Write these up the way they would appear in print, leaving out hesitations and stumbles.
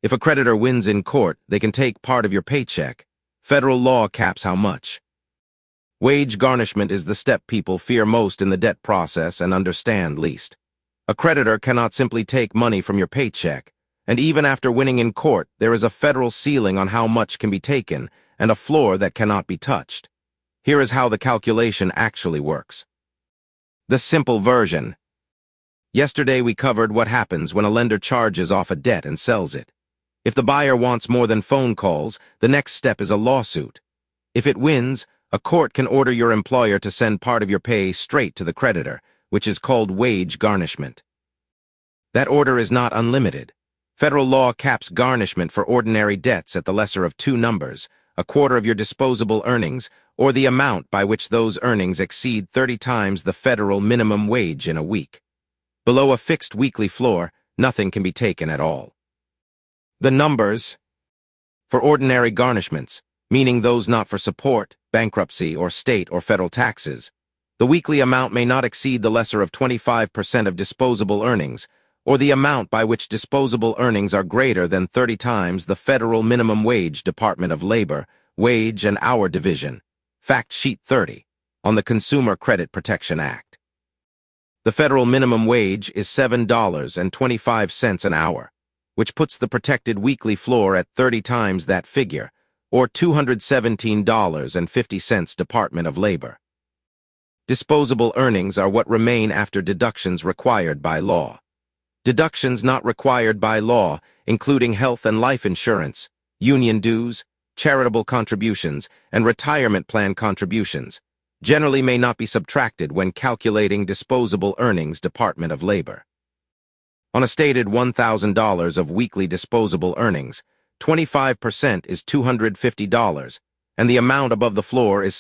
If a creditor wins in court, they can take part of your paycheck. Federal law caps how much. Wage garnishment is the step people fear most in the debt process and understand least. A creditor cannot simply take money from your paycheck, and even after winning in court, there is a federal ceiling on how much can be taken and a floor that cannot be touched. Here is how the calculation actually works. The simple version. Yesterday we covered what happens when a lender charges off a debt and sells it. If the buyer wants more than phone calls, the next step is a lawsuit. If it wins, a court can order your employer to send part of your pay straight to the creditor, which is called wage garnishment. That order is not unlimited. Federal law caps garnishment for ordinary debts at the lesser of two numbers, a quarter of your disposable earnings, or the amount by which those earnings exceed 30 times the federal minimum wage in a week. Below a fixed weekly floor, nothing can be taken at all. The numbers for ordinary garnishments, meaning those not for support, bankruptcy, or state or federal taxes. The weekly amount may not exceed the lesser of 25% of disposable earnings, or the amount by which disposable earnings are greater than 30 times the federal minimum wage. Department of Labor, Wage and Hour Division, Fact Sheet 30, on the Consumer Credit Protection Act. The federal minimum wage is $7.25 an hour, which puts the protected weekly floor at 30 times that figure, or $217.50. Department of Labor. Disposable earnings are what remain after deductions required by law. Deductions not required by law, including health and life insurance, union dues, charitable contributions, and retirement plan contributions, generally may not be subtracted when calculating disposable earnings. Department of Labor. On a stated $1,000 of weekly disposable earnings, 25% is $250, and the amount above the floor is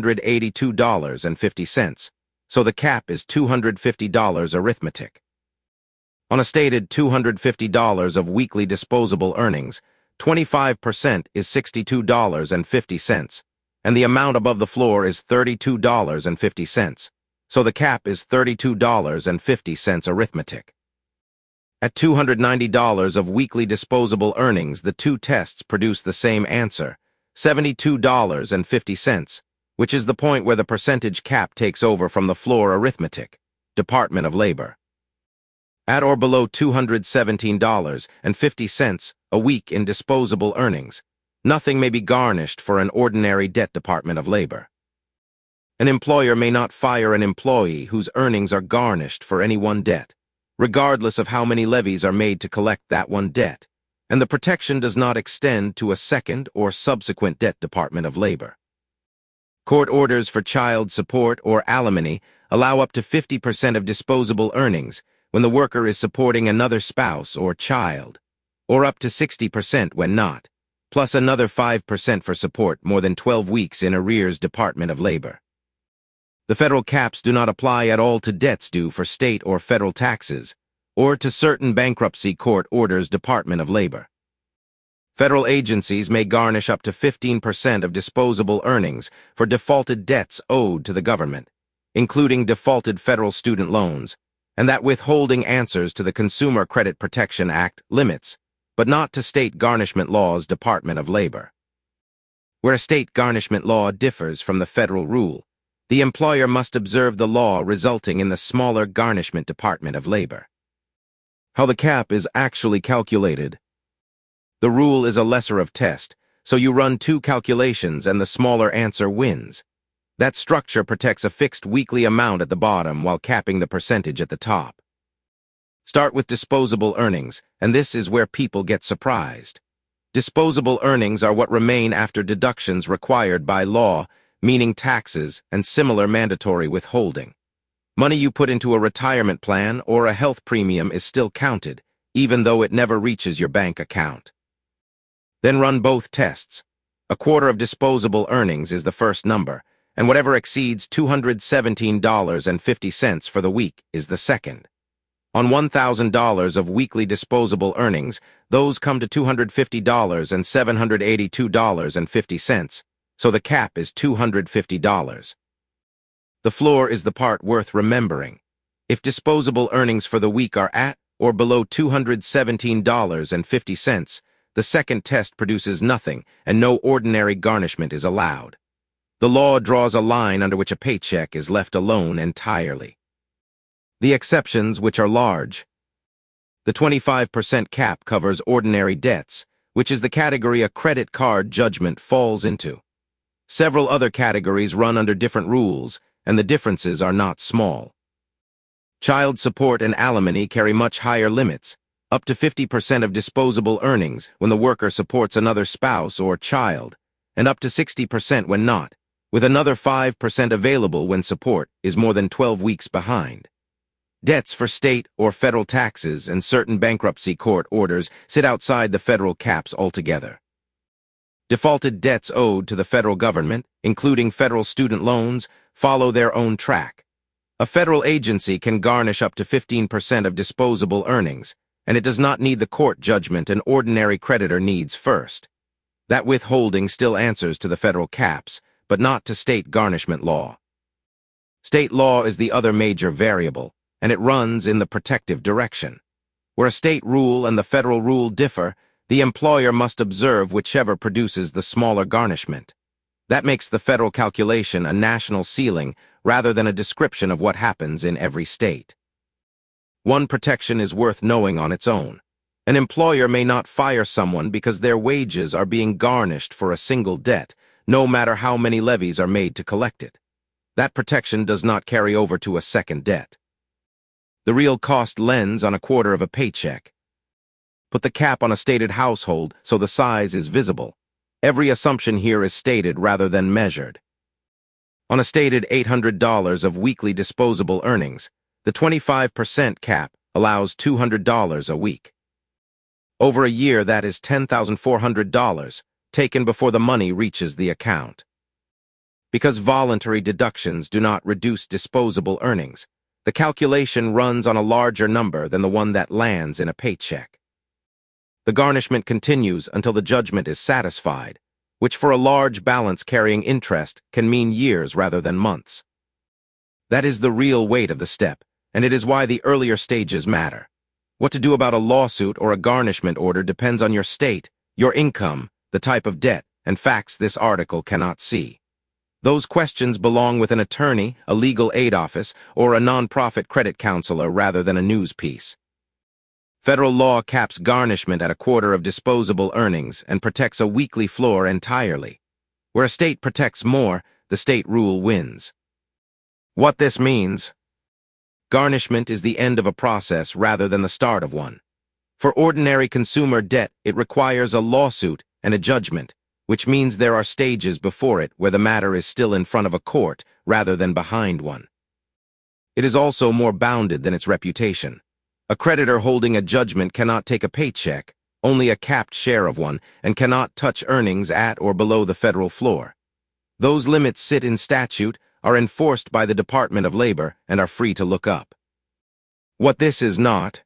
$782.50, so the cap is $250 arithmetic. On a stated $250 of weekly disposable earnings, 25% is $62.50, and the amount above the floor is $32.50, so the cap is $32.50 arithmetic. At $290 of weekly disposable earnings, the two tests produce the same answer, $72.50, which is the point where the percentage cap takes over from the floor arithmetic. Department of Labor. At or below $217.50 a week in disposable earnings, nothing may be garnished for an ordinary debt. Department of Labor. An employer may not fire an employee whose earnings are garnished for any one debt, regardless of how many levies are made to collect that one debt, and the protection does not extend to a second or subsequent debt. Department of Labor. Court orders for child support or alimony allow up to 50% of disposable earnings when the worker is supporting another spouse or child, or up to 60% when not, plus another 5% for support more than 12 weeks in arrears. Department of Labor. The federal caps do not apply at all to debts due for state or federal taxes, or to certain bankruptcy court orders. Department of Labor. Federal agencies may garnish up to 15% of disposable earnings for defaulted debts owed to the government, including defaulted federal student loans, and that withholding answers to the Consumer Credit Protection Act limits, but not to state garnishment laws. Department of Labor. Where a state garnishment law differs from the federal rule, the employer must observe the law, resulting in the smaller garnishment. Department of Labor. How the cap is actually calculated. The rule is a lesser of test, so you run two calculations and the smaller answer wins. That structure protects a fixed weekly amount at the bottom while capping the percentage at the top. Start with disposable earnings, and this is where people get surprised. Disposable earnings are what remain after deductions required by law, meaning taxes and similar mandatory withholding. Money you put into a retirement plan or a health premium is still counted, even though it never reaches your bank account. Then run both tests. A quarter of disposable earnings is the first number, and whatever exceeds $217.50 for the week is the second. On $1,000 of weekly disposable earnings, those come to $250 and $782.50, so the cap is $250. The floor is the part worth remembering. If disposable earnings for the week are at or below $217.50, the second test produces nothing, and no ordinary garnishment is allowed. The law draws a line under which a paycheck is left alone entirely. The exceptions, which are large. The 25% cap covers ordinary debts, which is the category a credit card judgment falls into. Several other categories run under different rules, and the differences are not small. Child support and alimony carry much higher limits, up to 50% of disposable earnings when the worker supports another spouse or child, and up to 60% when not, with another 5% available when support is more than 12 weeks behind. Debts for state or federal taxes and certain bankruptcy court orders sit outside the federal caps altogether. Defaulted debts owed to the federal government, including federal student loans, follow their own track. A federal agency can garnish up to 15% of disposable earnings, and it does not need the court judgment an ordinary creditor needs first. That withholding still answers to the federal caps, but not to state garnishment law. State law is the other major variable, and it runs in the protective direction. Where a state rule and the federal rule differ, the employer must observe whichever produces the smaller garnishment. That makes the federal calculation a national ceiling rather than a description of what happens in every state. One protection is worth knowing on its own. An employer may not fire someone because their wages are being garnished for a single debt, no matter how many levies are made to collect it. That protection does not carry over to a second debt. The real cost lends on a quarter of a paycheck. Put the cap on a stated household so the size is visible. Every assumption here is stated rather than measured. On a stated $800 of weekly disposable earnings, the 25% cap allows $200 a week. Over a year, that is $10,400, taken before the money reaches the account. Because voluntary deductions do not reduce disposable earnings, the calculation runs on a larger number than the one that lands in a paycheck. The garnishment continues until the judgment is satisfied, which for a large balance carrying interest can mean years rather than months. That is the real weight of the step, and it is why the earlier stages matter. What to do about a lawsuit or a garnishment order depends on your state, your income, the type of debt, and facts this article cannot see. Those questions belong with an attorney, a legal aid office, or a nonprofit credit counselor rather than a news piece. Federal law caps garnishment at a quarter of disposable earnings and protects a weekly floor entirely. Where a state protects more, the state rule wins. What this means: garnishment is the end of a process rather than the start of one. For ordinary consumer debt, it requires a lawsuit and a judgment, which means there are stages before it where the matter is still in front of a court rather than behind one. It is also more bounded than its reputation. A creditor holding a judgment cannot take a paycheck, only a capped share of one, and cannot touch earnings at or below the federal floor. Those limits sit in statute, are enforced by the Department of Labor, and are free to look up. What this is not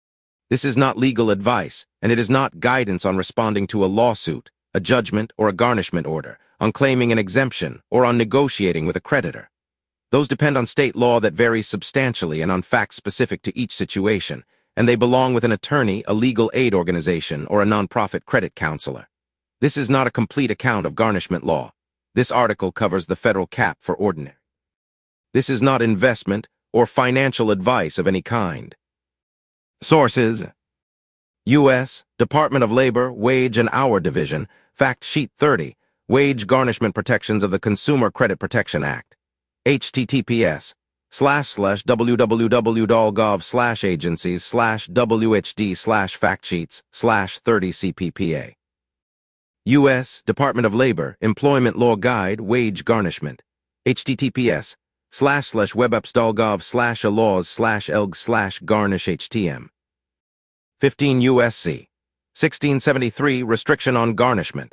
legal advice, and it is not guidance on responding to a lawsuit, a judgment, or a garnishment order, on claiming an exemption, or on negotiating with a creditor. Those depend on state law that varies substantially and on facts specific to each situation, and they belong with an attorney, a legal aid organization, or a nonprofit credit counselor. This is not a complete account of garnishment law. This article covers the federal cap for ordinary. This is not investment or financial advice of any kind. Sources: U.S. Department of Labor, Wage and Hour Division, Fact Sheet 30, Wage Garnishment Protections of the Consumer Credit Protection Act. https://www.gov/agencies/WHD/factsheets/30 U.S. Department of Labor, Employment Law Guide, Wage Garnishment. https://webapps.gov/alaws/elg/garnish/htm. 15 U.S.C. 1673 Restriction on Garnishment.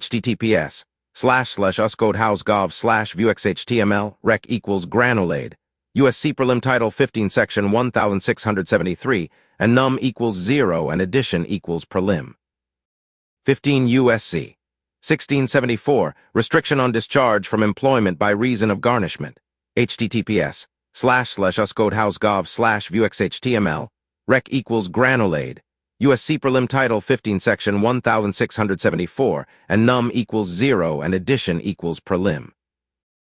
https://uscodehousegov/vuexhtml rec equals granulade. USC Prelim Title 15 Section 1673 and num equals 0 and addition equals prelim. 15 U.S.C. 1674 Restriction on Discharge from Employment by Reason of Garnishment. https://uscodehousegov/vuexhtml rec equals granulade. USC Prelim Title 15 Section 1674 and num equals 0 and addition equals prelim.